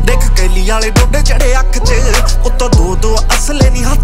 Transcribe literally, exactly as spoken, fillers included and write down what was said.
देख कैली वाले डोडे चढ़े अख च उत्तों दो दो असले नी हथ